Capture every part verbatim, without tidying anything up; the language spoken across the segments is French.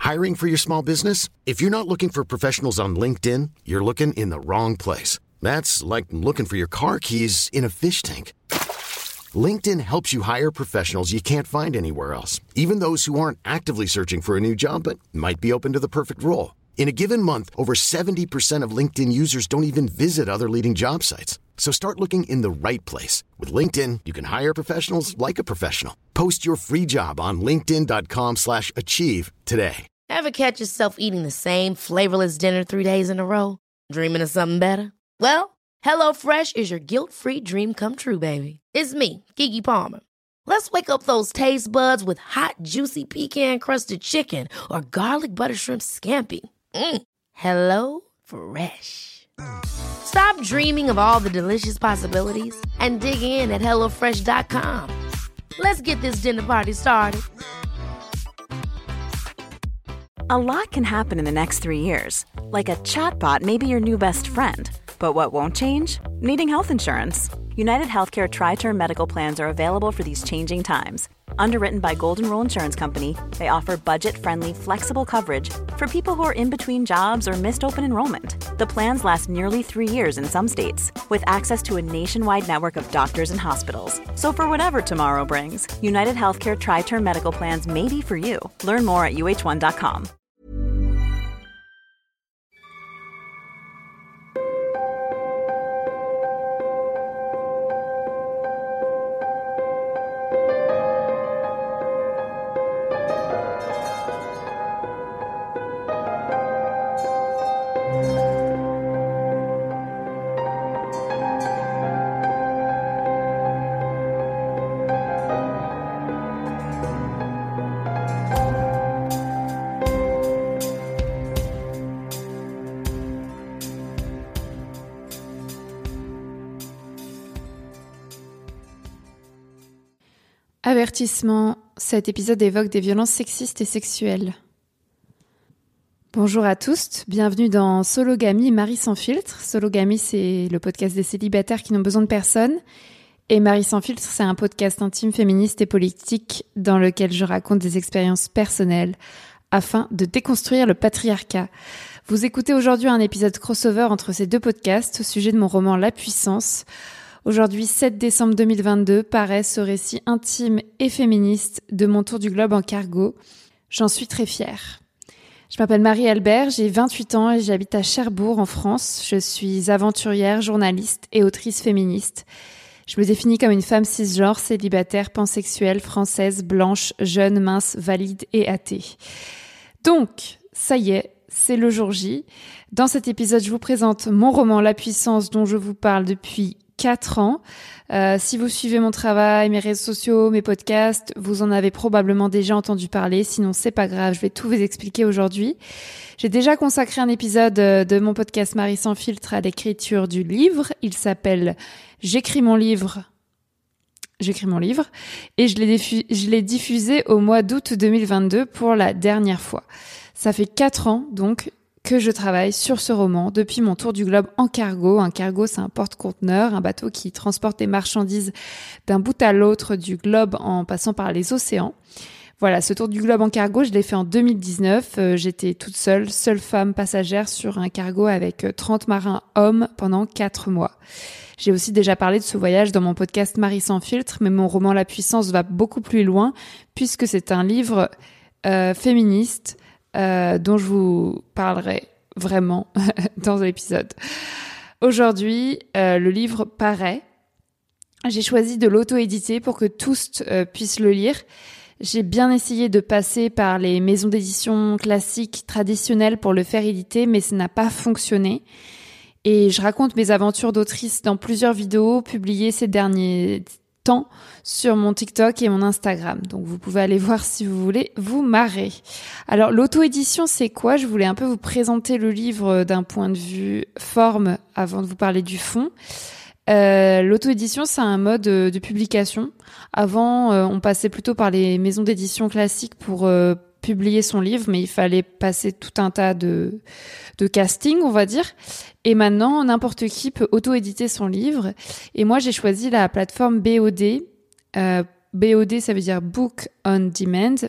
Hiring for your small business? If you're not looking for professionals on LinkedIn, you're looking in the wrong place. That's like looking for your car keys in a fish tank. LinkedIn helps you hire professionals you can't find anywhere else, even those who aren't actively searching for a new job but might be open to the perfect role. In a given month, over seventy percent of LinkedIn users don't even visit other leading job sites. So start looking in the right place. With LinkedIn, you can hire professionals like a professional. Post your free job on linkedin.com slash achieve today. Ever catch yourself eating the same flavorless dinner three days in a row? Dreaming of something better? Well, HelloFresh is your guilt-free dream come true, baby. It's me, Keke Palmer. Let's wake up those taste buds with hot, juicy pecan-crusted chicken or garlic butter shrimp scampi. Mm. Hello Fresh. Stop dreaming of all the delicious possibilities and dig in at hello fresh dot com. Let's get this dinner party started. A lot can happen in the next three years. Like a chatbot may be your new best friend. But what won't change? Needing health insurance. United Healthcare Tri-Term Medical Plans are available for these changing times. Underwritten by Golden Rule Insurance Company, they offer budget-friendly, flexible coverage for people who are in between jobs or missed open enrollment. The plans last nearly three years in some states, with access to a nationwide network of doctors and hospitals. So for whatever tomorrow brings, United Healthcare Tri-Term Medical Plans may be for you. Learn more at U H one dot com. Avertissement, cet épisode évoque des violences sexistes et sexuelles. Bonjour à tous, bienvenue dans Sologamie, Marie sans filtre. Sologamie, c'est le podcast des célibataires qui n'ont besoin de personne. Et Marie sans filtre, c'est un podcast intime, féministe et politique dans lequel je raconte des expériences personnelles afin de déconstruire le patriarcat. Vous écoutez aujourd'hui un épisode crossover entre ces deux podcasts au sujet de mon roman La Puissance. Aujourd'hui, sept décembre deux mille vingt-deux, paraît ce récit intime et féministe de mon tour du globe en cargo. J'en suis très fière. Je m'appelle Marie-Albert, j'ai vingt-huit ans et j'habite à Cherbourg en France. Je suis aventurière, journaliste et autrice féministe. Je me définis comme une femme cisgenre, célibataire, pansexuelle, française, blanche, jeune, mince, valide et athée. Donc, ça y est, c'est le jour J. Dans cet épisode, je vous présente mon roman La Puissance dont je vous parle depuis quatre ans. Euh, si vous suivez mon travail, mes réseaux sociaux, mes podcasts, vous en avez probablement déjà entendu parler. Sinon, c'est pas grave, je vais tout vous expliquer aujourd'hui. J'ai déjà consacré un épisode de mon podcast Marie sans filtre à l'écriture du livre. Il s'appelle « J'écris mon livre ». J'écris mon livre et je l'ai, diffu- je l'ai diffusé au mois d'août deux mille vingt-deux pour la dernière fois. Ça fait quatre ans, donc, que je travaille sur ce roman depuis mon tour du globe en cargo. Un cargo, c'est un porte-conteneur, un bateau qui transporte des marchandises d'un bout à l'autre du globe en passant par les océans. Voilà, ce tour du globe en cargo, je l'ai fait en deux mille dix-neuf. Euh, j'étais toute seule, seule femme passagère sur un cargo avec trente marins hommes pendant quatre mois. J'ai aussi déjà parlé de ce voyage dans mon podcast Marie sans filtre, mais mon roman La Puissance va beaucoup plus loin puisque c'est un livre euh, féministe Euh, dont je vous parlerai vraiment dans l'épisode. Aujourd'hui, euh, le livre paraît. J'ai choisi de l'auto-éditer pour que tous euh, puissent le lire. J'ai bien essayé de passer par les maisons d'édition classiques, traditionnelles pour le faire éditer, mais ça n'a pas fonctionné. Et je raconte mes aventures d'autrice dans plusieurs vidéos publiées ces derniers temps sur mon TikTok et mon Instagram. Donc vous pouvez aller voir si vous voulez vous marrer. Alors l'auto-édition, c'est quoi ? Je voulais un peu vous présenter le livre d'un point de vue forme avant de vous parler du fond. Euh, l'auto-édition, c'est un mode de publication. Avant, euh, on passait plutôt par les maisons d'édition classiques pour euh, publier son livre, mais il fallait passer tout un tas de, de casting, on va dire. Et maintenant, n'importe qui peut auto-éditer son livre. Et moi, j'ai choisi la plateforme B O D. Euh, B O D, ça veut dire Book on Demand.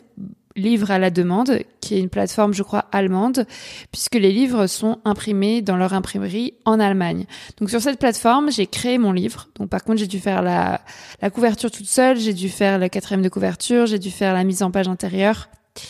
Livre à la demande, qui est une plateforme, je crois, allemande, puisque les livres sont imprimés dans leur imprimerie en Allemagne. Donc sur cette plateforme, j'ai créé mon livre. Donc par contre, j'ai dû faire la, la couverture toute seule, j'ai dû faire le quatrième de couverture, j'ai dû faire la mise en page intérieure.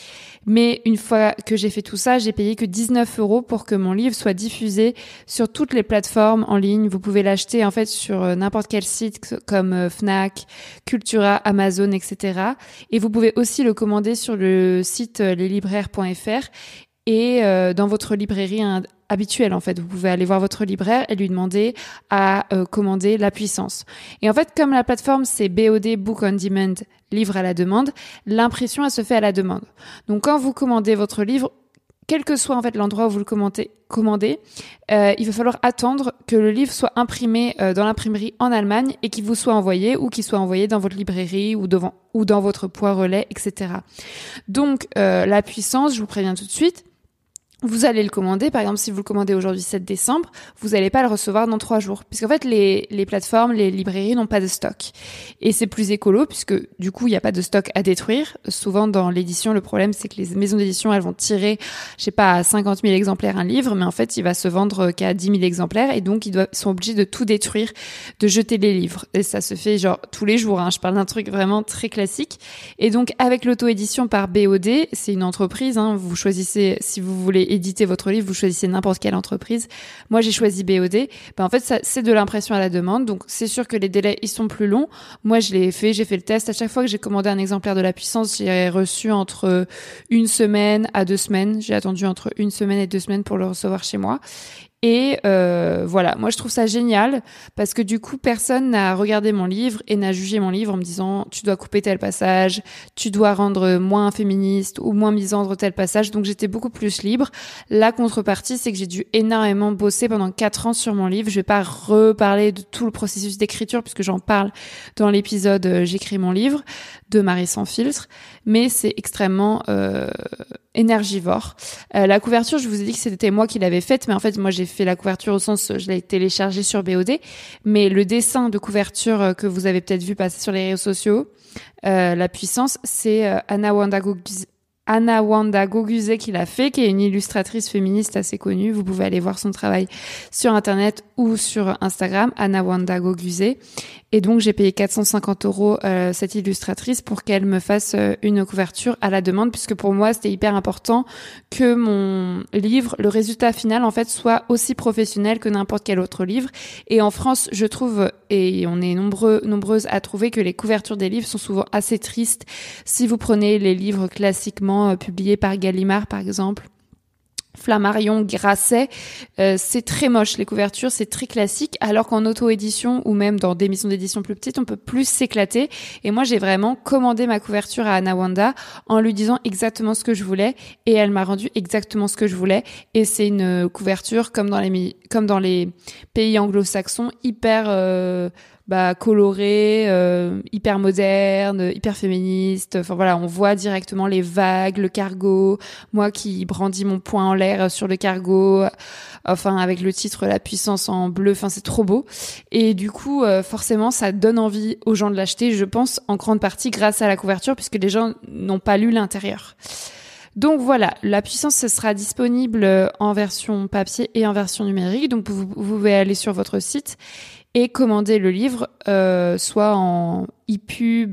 Mais une fois que j'ai fait tout ça, j'ai payé que dix-neuf euros pour que mon livre soit diffusé sur toutes les plateformes en ligne. Vous pouvez l'acheter en fait sur n'importe quel site comme Fnac, Cultura, Amazon, et cetera. Et vous pouvez aussi le commander sur le site leslibraires point f r et euh, dans votre librairie hein, habituelle en fait. Vous pouvez aller voir votre libraire et lui demander à euh, commander La Puissance. Et en fait, comme la plateforme c'est B O D Book on Demand, livre à la demande, l'impression elle se fait à la demande. Donc quand vous commandez votre livre, quel que soit en fait l'endroit où vous le commandez, commandez euh, il va falloir attendre que le livre soit imprimé euh, dans l'imprimerie en Allemagne et qu'il vous soit envoyé ou qu'il soit envoyé dans votre librairie ou devant ou dans votre poids relais, et cetera. Donc euh, La Puissance, je vous préviens tout de suite. Vous allez le commander, par exemple, si vous le commandez aujourd'hui sept décembre, vous n'allez pas le recevoir dans trois jours. Puisqu'en fait, les, les plateformes, les librairies n'ont pas de stock. Et c'est plus écolo puisque, du coup, il n'y a pas de stock à détruire. Souvent, dans l'édition, le problème, c'est que les maisons d'édition, elles vont tirer, je sais pas, à cinquante mille exemplaires un livre, mais en fait, il va se vendre qu'à dix mille exemplaires et donc, ils, doivent, ils sont obligés de tout détruire, de jeter les livres. Et ça se fait, genre, tous les jours, hein. Je parle d'un truc vraiment très classique. Et donc, avec l'auto-édition par B O D, c'est une entreprise, hein. Vous choisissez, si vous voulez éditer votre livre, vous choisissez n'importe quelle entreprise. Moi, j'ai choisi B O D. Ben, en fait, ça, c'est de l'impression à la demande. Donc, c'est sûr que les délais, ils sont plus longs. Moi, je l'ai fait, j'ai fait le test. À chaque fois que j'ai commandé un exemplaire de La Puissance, j'ai reçu entre une semaine à deux semaines. J'ai attendu entre une semaine et deux semaines pour le recevoir chez moi. Et euh, voilà, moi je trouve ça génial parce que du coup personne n'a regardé mon livre et n'a jugé mon livre en me disant tu dois couper tel passage, tu dois rendre moins féministe ou moins misandre tel passage, donc j'étais beaucoup plus libre. La contrepartie, c'est que j'ai dû énormément bosser pendant quatre ans sur mon livre. Je vais pas reparler de tout le processus d'écriture puisque j'en parle dans l'épisode euh, J'écris mon livre de Marie sans filtre, mais c'est extrêmement euh, énergivore. Euh, la couverture, je vous ai dit que c'était moi qui l'avais faite, mais en fait moi j'ai fait la couverture au sens je l'ai téléchargée sur B O D, mais le dessin de couverture que vous avez peut-être vu passer sur les réseaux sociaux, euh, La Puissance, c'est euh, Anna Wanda Goguzé, Anna Wanda Goguzé qui l'a fait, qui est une illustratrice féministe assez connue. Vous pouvez aller voir son travail sur internet ou sur Instagram, Anna Wanda Goguzé. Et donc, j'ai payé quatre cent cinquante euros euh, cette illustratrice pour qu'elle me fasse euh, une couverture à la demande, puisque pour moi, c'était hyper important que mon livre, le résultat final, en fait, soit aussi professionnel que n'importe quel autre livre. Et en France, je trouve, et on est nombreux, nombreuses à trouver que les couvertures des livres sont souvent assez tristes. Si vous prenez les livres classiquement euh, publiés par Gallimard, par exemple, Flammarion, Grasset, euh, c'est très moche les couvertures, c'est très classique, alors qu'en auto-édition ou même dans des maisons d'édition plus petites, on peut plus s'éclater. Et moi, j'ai vraiment commandé ma couverture à Anna Wanda en lui disant exactement ce que je voulais et elle m'a rendu exactement ce que je voulais. Et c'est une couverture comme dans les comme dans les pays anglo-saxons, hyper euh, bah coloré, euh, hyper moderne, hyper féministe. Enfin voilà, on voit directement les vagues, le cargo, moi qui brandis mon poing en l'air sur le cargo, enfin avec le titre La Puissance en bleu, enfin c'est trop beau. Et du coup, euh, forcément, ça donne envie aux gens de l'acheter, je pense en grande partie grâce à la couverture puisque les gens n'ont pas lu l'intérieur. Donc voilà, La Puissance, ce sera disponible en version papier et en version numérique. Donc vous, vous pouvez aller sur votre site et commander le livre, euh, soit en e-pub,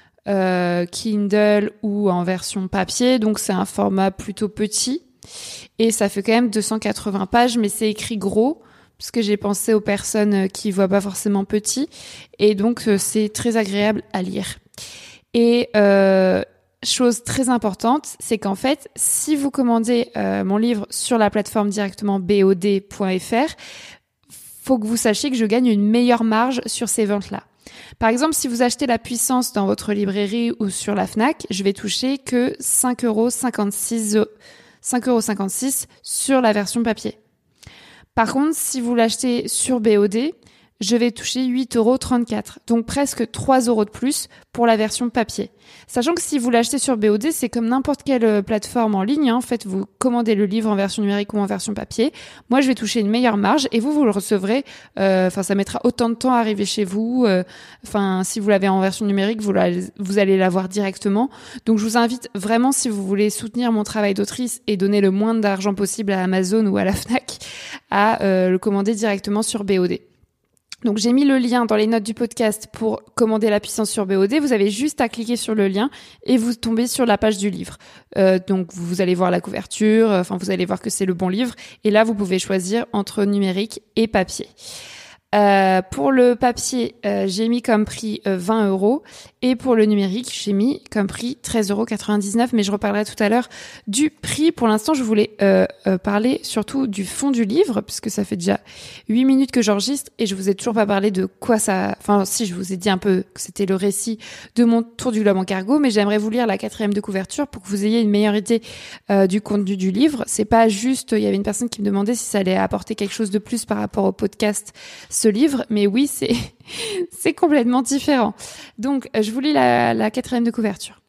euh, Kindle ou en version papier. Donc c'est un format plutôt petit et ça fait quand même deux cent quatre-vingts pages, mais c'est écrit gros parce que j'ai pensé aux personnes qui voient pas forcément petit et donc c'est très agréable à lire. Et euh, chose très importante, c'est qu'en fait, si vous commandez euh, mon livre sur la plateforme directement B O D point F R, faut que vous sachiez que je gagne une meilleure marge sur ces ventes-là. Par exemple, si vous achetez La Puissance dans votre librairie ou sur la Fnac, je vais toucher que cinq euros cinquante-six sur la version papier. Par contre, si vous l'achetez sur B O D, je vais toucher huit euros trente-quatre, donc presque trois euros de plus pour la version papier. Sachant que si vous l'achetez sur B O D, c'est comme n'importe quelle plateforme en ligne, hein. En fait, vous commandez le livre en version numérique ou en version papier. Moi, je vais toucher une meilleure marge et vous, vous le recevrez, enfin, euh, ça mettra autant de temps à arriver chez vous. Enfin, euh, si vous l'avez en version numérique, vous, la, vous allez l'avoir directement. Donc, je vous invite vraiment, si vous voulez soutenir mon travail d'autrice et donner le moins d'argent possible à Amazon ou à la Fnac, à euh, le commander directement sur B O D. Donc j'ai mis le lien dans les notes du podcast pour commander la puissance sur B O D. Vous avez juste à cliquer sur le lien et vous tombez sur la page du livre. Euh, donc vous allez voir la couverture, enfin vous allez voir que c'est le bon livre. Et là, vous pouvez choisir entre numérique et papier. Euh, pour le papier, euh, j'ai mis comme prix euh, vingt euros et pour le numérique, j'ai mis comme prix treize euros quatre-vingt-dix-neuf, mais je reparlerai tout à l'heure du prix. Pour l'instant, je voulais euh, euh, parler surtout du fond du livre, puisque ça fait déjà huit minutes que j'enregistre et je vous ai toujours pas parlé de quoi ça... Enfin, si, je vous ai dit un peu que c'était le récit de mon tour du globe en cargo, mais j'aimerais vous lire la quatrième de couverture pour que vous ayez une meilleure idée euh, du contenu du livre. C'est pas juste... Il y avait une personne qui me demandait si ça allait apporter quelque chose de plus par rapport au podcast, ce livre, mais oui, c'est c'est complètement différent. Donc, je vous lis la, la quatrième de couverture.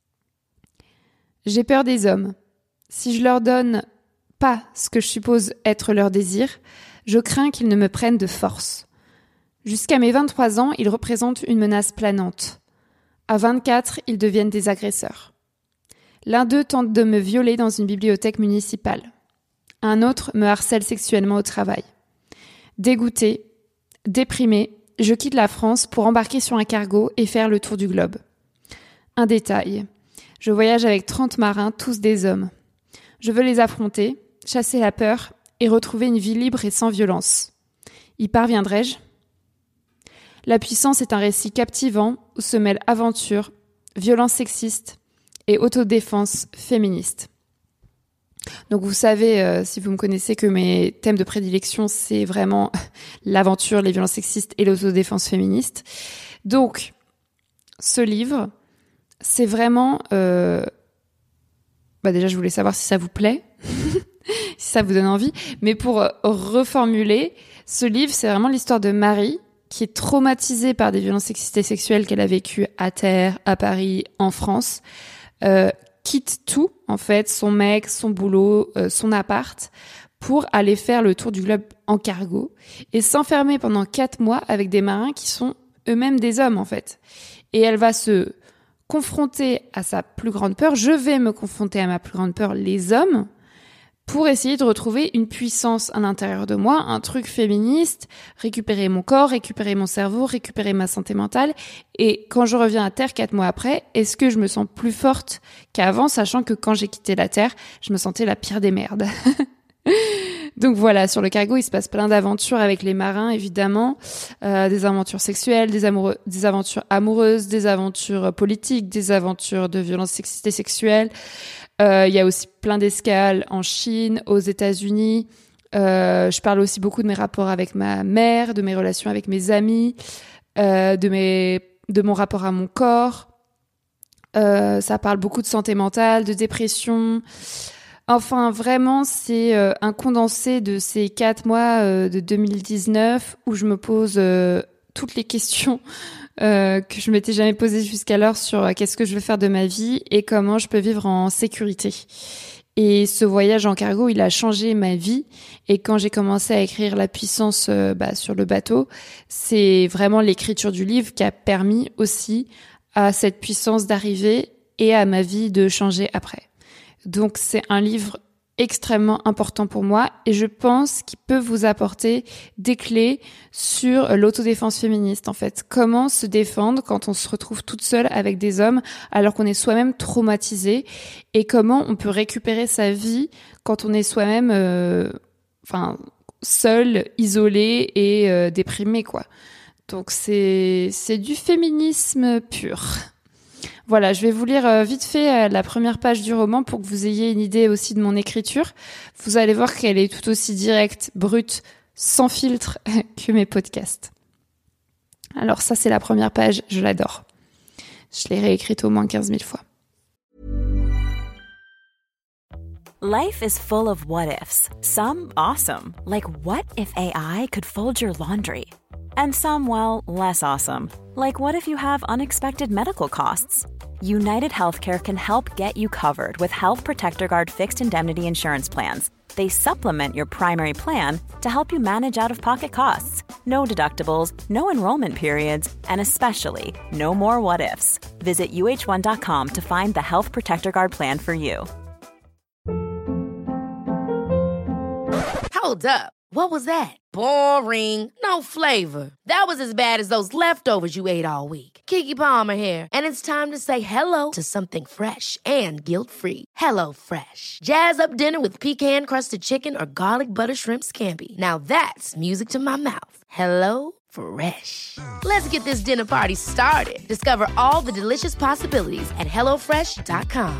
J'ai peur des hommes. Si je leur donne pas ce que je suppose être leur désir, je crains qu'ils ne me prennent de force. Jusqu'à mes vingt-trois ans, ils représentent une menace planante. À vingt-quatre, ils deviennent des agresseurs. L'un d'eux tente de me violer dans une bibliothèque municipale. Un autre me harcèle sexuellement au travail. Dégoûté, déprimé, je quitte la France pour embarquer sur un cargo et faire le tour du globe. Un détail. Je voyage avec trente marins, tous des hommes. Je veux les affronter, chasser la peur et retrouver une vie libre et sans violence. Y parviendrai-je ? La puissance est un récit captivant où se mêlent aventure, violence sexiste et autodéfense féministe. Donc vous savez, euh, si vous me connaissez, que mes thèmes de prédilection, c'est vraiment l'aventure, les violences sexistes et l'autodéfense féministe. Donc, ce livre, c'est vraiment... Euh... Bah déjà, je voulais savoir si ça vous plaît, si ça vous donne envie. Mais pour reformuler, ce livre, c'est vraiment l'histoire de Marie, qui est traumatisée par des violences sexistes et sexuelles qu'elle a vécues à terre, à Paris, en France, euh, quitte tout, en fait, son mec, son boulot, euh, son appart, pour aller faire le tour du globe en cargo et s'enfermer pendant quatre mois avec des marins qui sont eux-mêmes des hommes, en fait. Et elle va se confronter à sa plus grande peur. Je vais me confronter à ma plus grande peur, les hommes, pour essayer de retrouver une puissance à l'intérieur de moi, un truc féministe, récupérer mon corps, récupérer mon cerveau, récupérer ma santé mentale. Et quand je reviens à terre quatre mois après, est-ce que je me sens plus forte qu'avant, sachant que quand j'ai quitté la terre, je me sentais la pire des merdes. Donc voilà, sur le cargo, il se passe plein d'aventures avec les marins, évidemment, euh, des aventures sexuelles, des, amoureux, des aventures amoureuses, des aventures politiques, des aventures de violences sexistes et sexuelles. Euh, il y a aussi plein d'escales en Chine, aux États-Unis. Euh, je parle aussi beaucoup de mes rapports avec ma mère, de mes relations avec mes amis, euh, de mes, de mon rapport à mon corps. Euh, ça parle beaucoup de santé mentale, de dépression. Enfin, vraiment, c'est euh, un condensé de ces quatre mois euh, de deux mille dix-neuf où je me pose euh, toutes les questions euh, que je m'étais jamais posées jusqu'alors sur euh, qu'est-ce que je veux faire de ma vie et comment je peux vivre en sécurité. Et ce voyage en cargo, il a changé ma vie. Et quand j'ai commencé à écrire La puissance euh, bah, sur le bateau, c'est vraiment l'écriture du livre qui a permis aussi à cette puissance d'arriver et à ma vie de changer après. Donc c'est un livre extrêmement important pour moi et je pense qu'il peut vous apporter des clés sur l'autodéfense féministe en fait. Comment se défendre quand on se retrouve toute seule avec des hommes alors qu'on est soi-même traumatisé et comment on peut récupérer sa vie quand on est soi-même euh, enfin seul, isolé et euh, déprimé quoi. Donc c'est c'est du féminisme pur. Voilà, je vais vous lire euh, vite fait euh, la première page du roman pour que vous ayez une idée aussi de mon écriture. Vous allez voir qu'elle est tout aussi directe, brute, sans filtre que mes podcasts. Alors ça, c'est la première page, je l'adore. Je l'ai réécrite au moins quinze mille fois. Life is full of what-ifs. Some awesome, like what if A I could fold your laundry? And some, well, less awesome. Like what if you have unexpected medical costs? United Healthcare can help get you covered with Health Protector Guard fixed indemnity insurance plans. They supplement your primary plan to help you manage out-of-pocket costs. No deductibles, no enrollment periods, and especially no more what-ifs. Visit U H one dot com to find the Health Protector Guard plan for you. Hold up. What was that? Boring. No flavor. That was as bad as those leftovers you ate all week. Keke Palmer here, and it's time to say hello to something fresh and guilt-free. Hello Fresh. Jazz up dinner with pecan-crusted chicken or garlic butter shrimp scampi. Now that's music to my mouth. Hello Fresh. Let's get this dinner party started. Discover all the delicious possibilities at hello fresh dot com.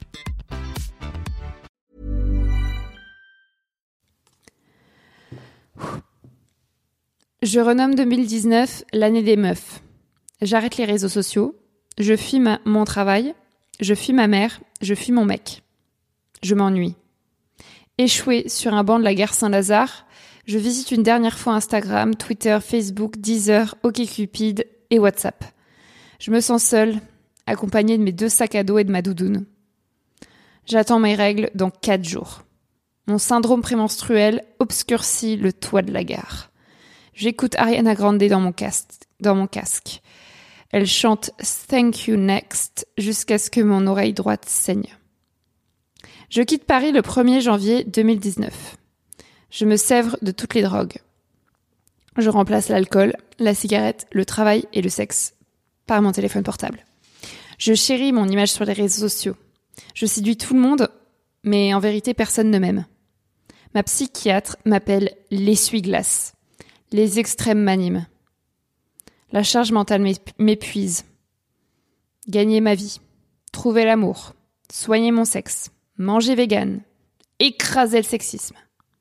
Je renomme deux mille dix-neuf l'année des meufs. J'arrête les réseaux sociaux, je fuis ma, mon travail, je fuis ma mère, je fuis mon mec. Je m'ennuie. Échouée sur un banc de la gare Saint-Lazare, je visite une dernière fois Instagram, Twitter, Facebook, Deezer, OkCupid et WhatsApp. Je me sens seule, accompagnée de mes deux sacs à dos et de ma doudoune. J'attends mes règles dans quatre jours. Mon syndrome prémenstruel obscurcit le toit de la gare. J'écoute Ariana Grande dans mon casque. Dans mon casque. Elle chante « Thank you next » jusqu'à ce que mon oreille droite saigne. Je quitte Paris le premier janvier deux mille dix-neuf. Je me sèvre de toutes les drogues. Je remplace l'alcool, la cigarette, le travail et le sexe par mon téléphone portable. Je chéris mon image sur les réseaux sociaux. Je séduis tout le monde, mais en vérité, personne ne m'aime. Ma psychiatre m'appelle l'essuie-glace. Les extrêmes m'animent. La charge mentale m'épuise. Gagner ma vie, trouver l'amour, soigner mon sexe, manger vegan, écraser le sexisme.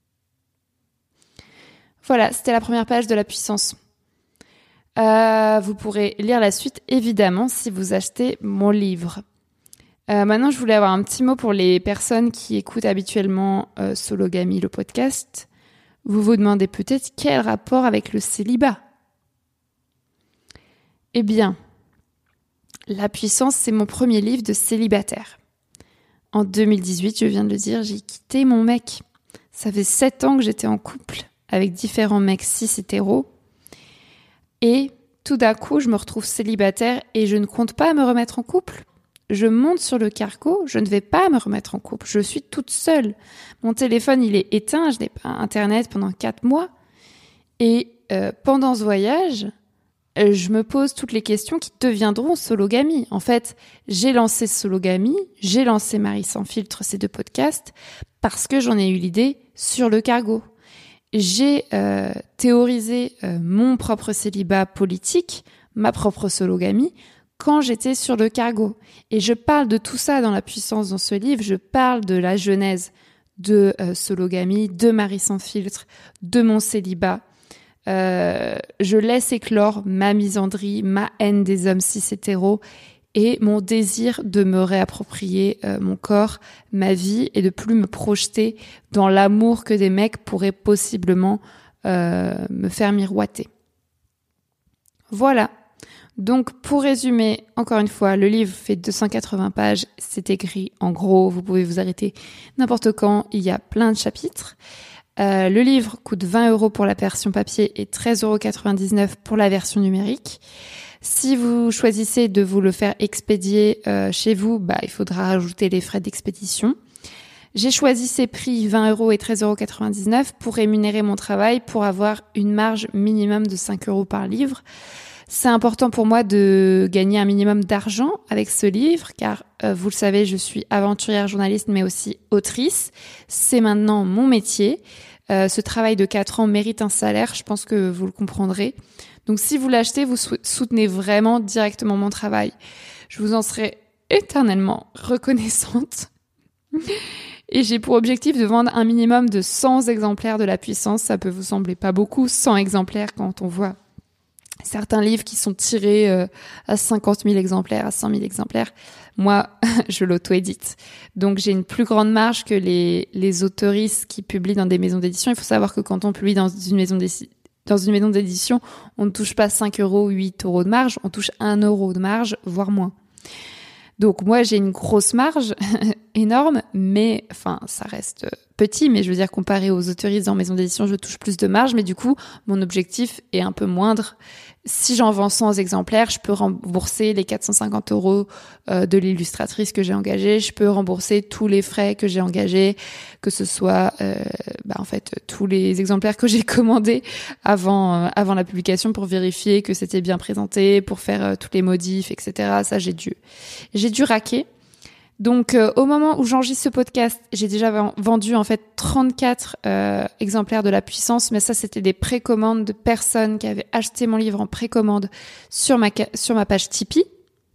Voilà, c'était la première page de La Puissance. Euh, vous pourrez lire la suite, évidemment, si vous achetez mon livre. Euh, maintenant, je voulais avoir un petit mot pour les personnes qui écoutent habituellement euh, Sologamie, le podcast. Vous vous demandez peut-être quel rapport avec le célibat ? Eh bien, La Puissance, c'est mon premier livre de célibataire. En deux mille dix-huit, je viens de le dire, j'ai quitté mon mec. Ça fait sept ans que j'étais en couple avec différents mecs cis hétéros. Et tout d'un coup, je me retrouve célibataire et je ne compte pas me remettre en couple. Je monte sur le cargo, je ne vais pas me remettre en couple. Je suis toute seule. Mon téléphone, il est éteint, je n'ai pas Internet pendant quatre mois. Et euh, pendant ce voyage, euh, je me pose toutes les questions qui deviendront Sologamie. En fait, j'ai lancé Sologamie, j'ai lancé Marie sans filtre, ces deux podcasts, parce que j'en ai eu l'idée sur le cargo. J'ai euh, théorisé euh, mon propre célibat politique, ma propre Sologamie, quand j'étais sur le cargo. Et je parle de tout ça dans La Puissance, dans ce livre. Je parle de la genèse de euh, Sologamie, de Marie sans filtre, de mon célibat. Euh, je laisse éclore ma misandrie, ma haine des hommes cis hétéros et mon désir de me réapproprier euh, mon corps, ma vie et de plus me projeter dans l'amour que des mecs pourraient possiblement euh, me faire miroiter. Voilà. Donc, pour résumer, encore une fois, le livre fait deux cent quatre-vingts pages, c'est écrit en gros, vous pouvez vous arrêter n'importe quand, il y a plein de chapitres. Euh, le livre coûte vingt euros pour la version papier et treize euros quatre-vingt-dix-neuf pour la version numérique. Si vous choisissez de vous le faire expédier euh, chez vous, bah, il faudra rajouter les frais d'expédition. J'ai choisi ces prix vingt euros et treize euros quatre-vingt-dix-neuf pour rémunérer mon travail, pour avoir une marge minimum de cinq euros par livre. C'est important pour moi de gagner un minimum d'argent avec ce livre, car euh, vous le savez, je suis aventurière journaliste, mais aussi autrice. C'est maintenant mon métier. Euh, ce travail de quatre ans mérite un salaire, je pense que vous le comprendrez. Donc si vous l'achetez, vous soutenez vraiment directement mon travail. Je vous en serai éternellement reconnaissante. Et j'ai pour objectif de vendre un minimum de cent exemplaires de La Puissance. Ça peut vous sembler pas beaucoup, cent exemplaires quand on voit certains livres qui sont tirés euh, à cinquante mille exemplaires, à cent mille exemplaires. Moi, je l'auto-édite. Donc, j'ai une plus grande marge que les, les autoristes qui publient dans des maisons d'édition. Il faut savoir que quand on publie dans une maison dans une maison d'édition, on ne touche pas cinq euros, huit euros de marge, on touche un euro de marge, voire moins. Donc moi, j'ai une grosse marge, énorme, mais enfin, ça reste petit, mais je veux dire, comparé aux autoristes en maison d'édition, je touche plus de marge, mais du coup, mon objectif est un peu moindre. Si j'en vends cent exemplaires, je peux rembourser les quatre cent cinquante euros euh, de l'illustratrice que j'ai engagée, je peux rembourser tous les frais que j'ai engagés, que ce soit euh, bah, en fait tous les exemplaires que j'ai commandés avant euh, avant la publication pour vérifier que c'était bien présenté, pour faire euh, tous les modifs, et cetera. Ça, j'ai dû j'ai dû raquer. Donc, euh, au moment où j'enregistre ce podcast, j'ai déjà vendu en fait trente-quatre euh, exemplaires de La Puissance, mais ça, c'était des précommandes de personnes qui avaient acheté mon livre en précommande sur ma sur ma page Tipeee.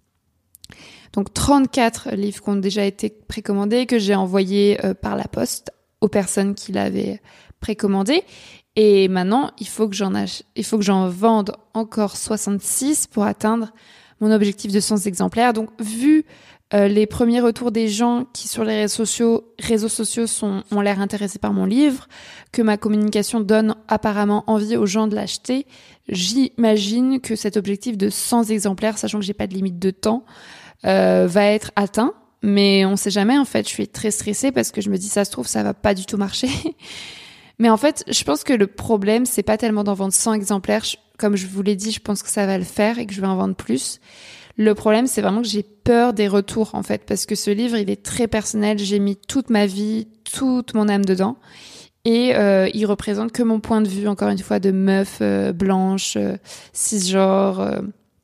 Donc, trente-quatre livres qui ont déjà été précommandés, que j'ai envoyés euh, par la poste aux personnes qui l'avaient précommandé. Et maintenant, il faut que j'en ach... il faut que j'en vende encore soixante-six pour atteindre mon objectif de cent exemplaires. Donc, vu Euh, les premiers retours des gens qui sur les réseaux sociaux, réseaux sociaux sont, ont l'air intéressés par mon livre, que ma communication donne apparemment envie aux gens de l'acheter, j'imagine que cet objectif de cent exemplaires, sachant que j'ai pas de limite de temps, euh, va être atteint. Mais on sait jamais, en fait, je suis très stressée parce que je me dis, ça se trouve, ça va pas du tout marcher. Mais en fait, je pense que le problème, c'est pas tellement d'en vendre cent exemplaires. Comme je vous l'ai dit, je pense que ça va le faire et que je vais en vendre plus. Le problème, c'est vraiment que j'ai peur des retours, en fait, parce que ce livre, il est très personnel. J'ai mis toute ma vie, toute mon âme dedans. Et euh, il représente que mon point de vue, encore une fois, de meuf euh, blanche, euh, cisgenre. Euh...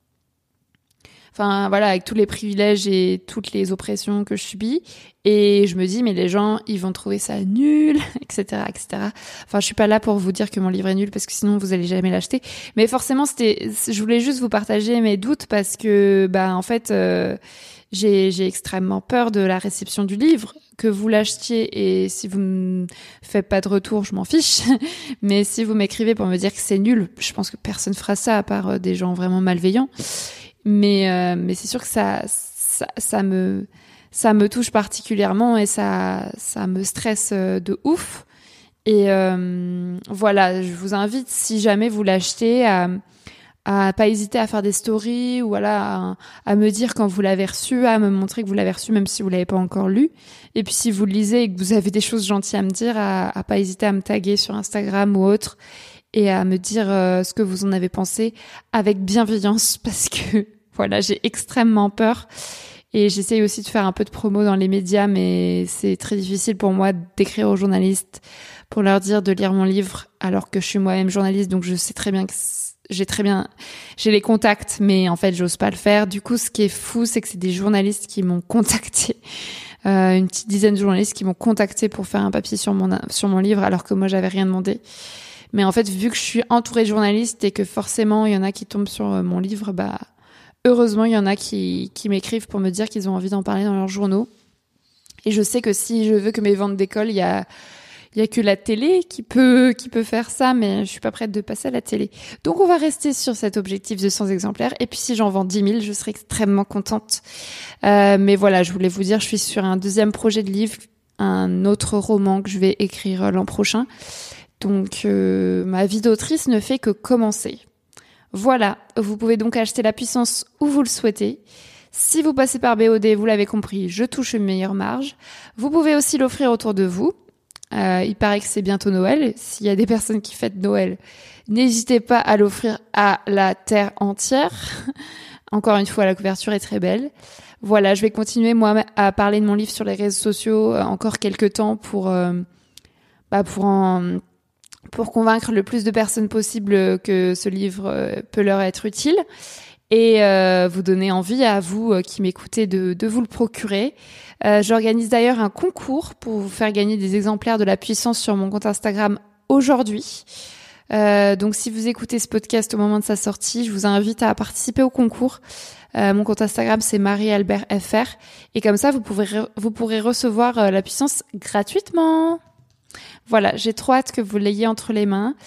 Enfin, voilà, avec tous les privilèges et toutes les oppressions que je subis. Et je me dis, mais les gens, ils vont trouver ça nul, et cetera, et cetera. Enfin, je suis pas là pour vous dire que mon livre est nul, parce que sinon, vous allez jamais l'acheter. Mais forcément, c'était, je voulais juste vous partager mes doutes, parce que, bah, en fait, euh, j'ai, j'ai extrêmement peur de la réception du livre. Que vous l'achetiez, et si vous me faites pas de retour, je m'en fiche. Mais si vous m'écrivez pour me dire que c'est nul, je pense que personne fera ça, à part des gens vraiment malveillants. Mais euh, mais c'est sûr que ça ça ça me ça me touche particulièrement et ça ça me stresse de ouf. Et euh, voilà, je vous invite, si jamais vous l'achetez, à à pas hésiter à faire des stories, ou voilà, à, à me dire quand vous l'avez reçu, à me montrer que vous l'avez reçu même si vous l'avez pas encore lu. Et puis si vous le lisez et que vous avez des choses gentilles à me dire, à, à pas hésiter à me taguer sur Instagram ou autre, et à me dire euh, ce que vous en avez pensé avec bienveillance, parce que voilà, j'ai extrêmement peur. Et j'essaye aussi de faire un peu de promo dans les médias, mais c'est très difficile pour moi d'écrire aux journalistes pour leur dire de lire mon livre, alors que je suis moi-même journaliste, donc je sais très bien que j'ai très bien, j'ai les contacts, mais en fait, j'ose pas le faire. Du coup, ce qui est fou, c'est que c'est des journalistes qui m'ont contacté, euh, une petite dizaine de journalistes qui m'ont contacté pour faire un papier sur mon sur mon livre, alors que moi, j'avais rien demandé. Mais en fait, vu que je suis entourée de journalistes et que forcément, il y en a qui tombent sur mon livre, bah heureusement, il y en a qui, qui m'écrivent pour me dire qu'ils ont envie d'en parler dans leurs journaux. Et je sais que si je veux que mes ventes décollent, il y a, il y a que la télé qui peut, qui peut faire ça, mais je suis pas prête de passer à la télé. Donc, on va rester sur cet objectif de cent exemplaires. Et puis, si j'en vends dix mille, je serai extrêmement contente. Euh, mais voilà, je voulais vous dire, je suis sur un deuxième projet de livre, un autre roman que je vais écrire l'an prochain. Donc, euh, ma vie d'autrice ne fait que commencer. Voilà, vous pouvez donc acheter La Puissance où vous le souhaitez. Si vous passez par B O D, vous l'avez compris, je touche une meilleure marge. Vous pouvez aussi l'offrir autour de vous. Euh, il paraît que c'est bientôt Noël. S'il y a des personnes qui fêtent Noël, n'hésitez pas à l'offrir à la terre entière. Encore une fois, la couverture est très belle. Voilà, je vais continuer moi à parler de mon livre sur les réseaux sociaux euh, encore quelques temps pour, euh, bah, pour en... pour convaincre le plus de personnes possible que ce livre peut leur être utile, et euh, vous donner envie à vous euh, qui m'écoutez de, de vous le procurer. Euh, j'organise d'ailleurs un concours pour vous faire gagner des exemplaires de La Puissance sur mon compte Instagram aujourd'hui. Euh, donc si vous écoutez ce podcast au moment de sa sortie, je vous invite à participer au concours. Euh, mon compte Instagram, c'est Marie Albert F R, et comme ça vous pourrez re- vous pourrez recevoir euh, La Puissance gratuitement. Voilà, j'ai trop hâte que vous l'ayez entre les mains.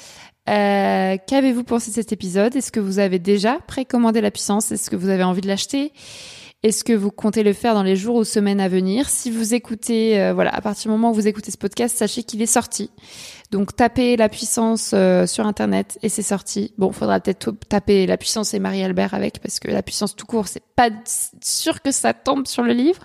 Euh, qu'avez-vous pensé de cet épisode ? Est-ce que vous avez déjà précommandé La Puissance ? Est-ce que vous avez envie de l'acheter ? Est-ce que vous comptez le faire dans les jours ou semaines à venir? Si vous écoutez, euh, voilà, à partir du moment où vous écoutez ce podcast, sachez qu'il est sorti. Donc, tapez la puissance euh, sur Internet et c'est sorti. Bon, faudra peut-être taper la puissance et Marie-Albert avec, parce que la puissance tout court, c'est pas sûr que ça tombe sur le livre.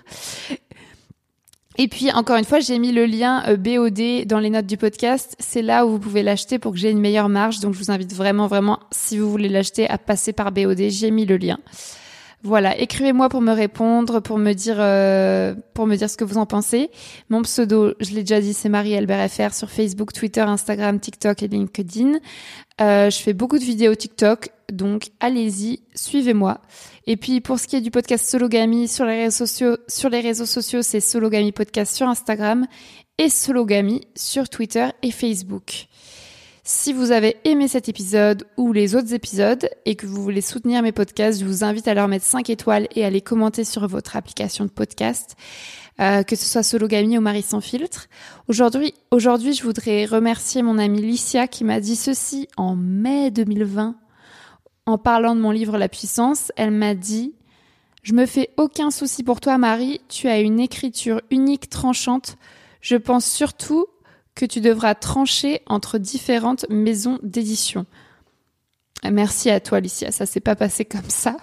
Et puis, encore une fois, j'ai mis le lien euh, B O D dans les notes du podcast. C'est là où vous pouvez l'acheter pour que j'ai une meilleure marge. Donc, je vous invite vraiment, vraiment, si vous voulez l'acheter, à passer par B O D. J'ai mis le lien. Voilà, écrivez-moi pour me répondre, pour me dire euh, pour me dire ce que vous en pensez. Mon pseudo, je l'ai déjà dit, c'est Marie-Albert F R sur Facebook, Twitter, Instagram, TikTok et LinkedIn. Euh, je fais beaucoup de vidéos TikTok, donc allez-y, suivez-moi. Et puis pour ce qui est du podcast Sologamy sur les réseaux sociaux, sur les réseaux sociaux, c'est Sologamy Podcast sur Instagram et Sologamy sur Twitter et Facebook. Si vous avez aimé cet épisode ou les autres épisodes et que vous voulez soutenir mes podcasts, je vous invite à leur mettre cinq étoiles et à les commenter sur votre application de podcast, euh, que ce soit Sologamy ou Marie sans filtre. Aujourd'hui, aujourd'hui, je voudrais remercier mon amie Licia qui m'a dit ceci en mai deux mille vingt. En parlant de mon livre La Puissance, elle m'a dit « Je me fais aucun souci pour toi, Marie. Tu as une écriture unique, tranchante. Je pense surtout que tu devras trancher entre différentes maisons d'édition. » Merci à toi, Alicia. Ça s'est pas passé comme ça.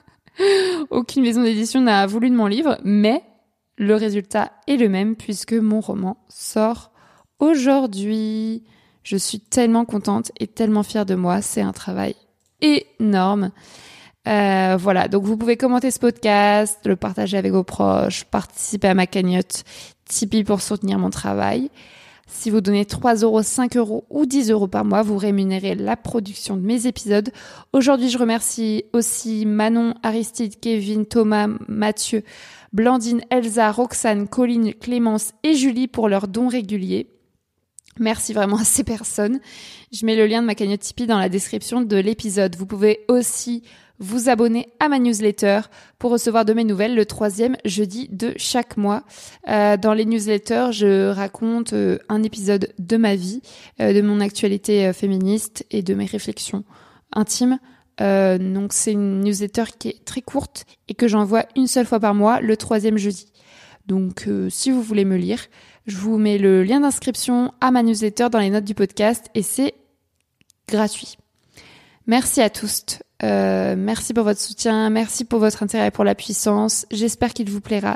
Aucune maison d'édition n'a voulu de mon livre, mais le résultat est le même puisque mon roman sort aujourd'hui. Je suis tellement contente et tellement fière de moi. C'est un travail énorme. Euh, voilà, donc vous pouvez commenter ce podcast, le partager avec vos proches, participer à ma cagnotte Tipeee pour soutenir mon travail. Si vous donnez trois euros, cinq euros ou dix euros par mois, vous rémunérez la production de mes épisodes. Aujourd'hui, je remercie aussi Manon, Aristide, Kevin, Thomas, Mathieu, Blandine, Elsa, Roxane, Colline, Clémence et Julie pour leurs dons réguliers. Merci vraiment à ces personnes. Je mets le lien de ma cagnotte Tipeee dans la description de l'épisode. Vous pouvez aussi vous abonner à ma newsletter pour recevoir de mes nouvelles le troisième jeudi de chaque mois. Euh, dans les newsletters, je raconte euh, un épisode de ma vie, euh, de mon actualité euh, féministe et de mes réflexions intimes. Euh, donc c'est une newsletter qui est très courte et que j'envoie une seule fois par mois, le troisième jeudi. Donc euh, si vous voulez me lire, je vous mets le lien d'inscription à ma newsletter dans les notes du podcast et c'est gratuit. Merci à tous. Euh, merci pour votre soutien. Merci pour votre intérêt pour la puissance. J'espère qu'il vous plaira.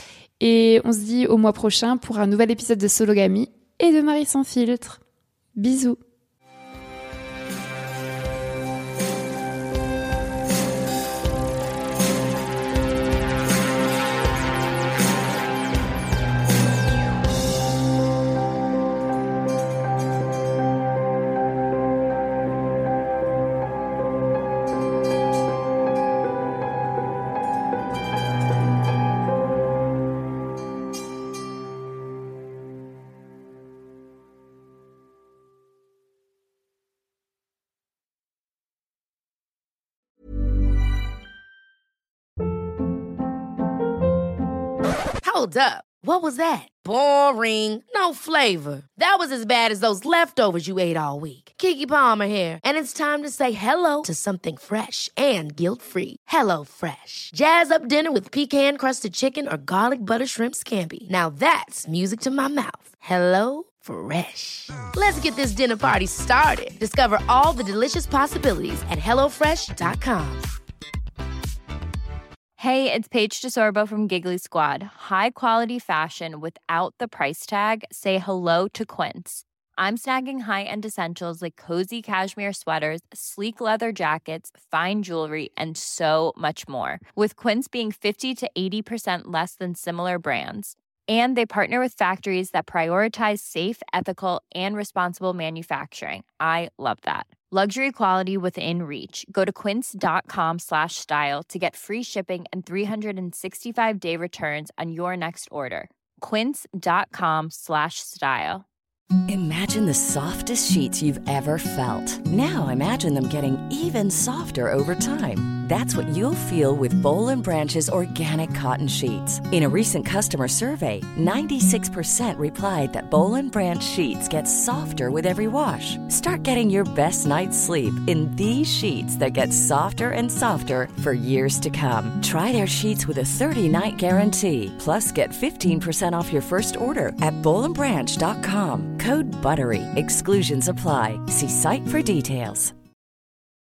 Et on se dit au mois prochain pour un nouvel épisode de Sologamy et de Marie sans filtre. Bisous. Hold up. What was that? Boring. No flavor. That was as bad as those leftovers you ate all week. Keke Palmer here, and it's time to say hello to something fresh and guilt-free. Hello Fresh. Jazz up dinner with pecan-crusted chicken or garlic butter shrimp scampi. Now that's music to my mouth. Hello Fresh. Let's get this dinner party started. Discover all the delicious possibilities at hello fresh dot com. Hey, it's Paige DeSorbo from Giggly Squad. High quality fashion without the price tag. Say hello to Quince. I'm snagging high-end essentials like cozy cashmere sweaters, sleek leather jackets, fine jewelry, and so much more. With Quince being fifty to eighty percent less than similar brands. And they partner with factories that prioritize safe, ethical, and responsible manufacturing. I love that. Luxury quality within reach. Go to quince.com slash style to get free shipping and three sixty-five day returns on your next order. Quince.com slash style. Imagine the softest sheets you've ever felt. Now imagine them getting even softer over time. That's what you'll feel with Bowl and Branch's organic cotton sheets. In a recent customer survey, ninety-six percent replied that Bowl and Branch sheets get softer with every wash. Start getting your best night's sleep in these sheets that get softer and softer for years to come. Try their sheets with a thirty-night guarantee. Plus, get fifteen percent off your first order at bowl and branch dot com. Code BUTTERY. Exclusions apply. See site for details.